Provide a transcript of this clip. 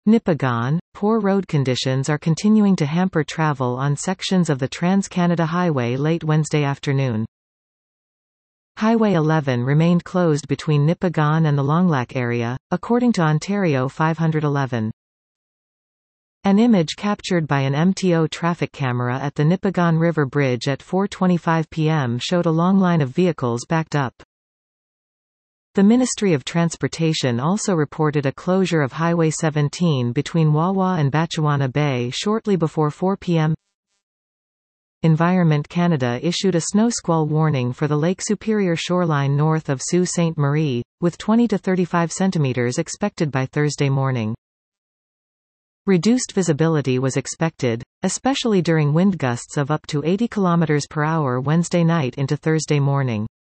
Nipigon, poor road conditions are continuing to hamper travel on sections of the Trans-Canada Highway late Wednesday afternoon. Highway 11 remained closed between Nipigon and the Longlac area, according to Ontario 511. An image captured by an MTO traffic camera at the Nipigon River Bridge at 4:25 p.m. showed a long line of vehicles backed up. The Ministry of Transportation also reported a closure of Highway 17 between Wawa and Batchewana Bay shortly before 4 p.m. Environment Canada issued a snow squall warning for the Lake Superior shoreline north of Sault Ste. Marie, with 20 to 35 centimeters expected by Thursday morning. Reduced visibility was expected, especially during wind gusts of up to 80 km per hour Wednesday night into Thursday morning.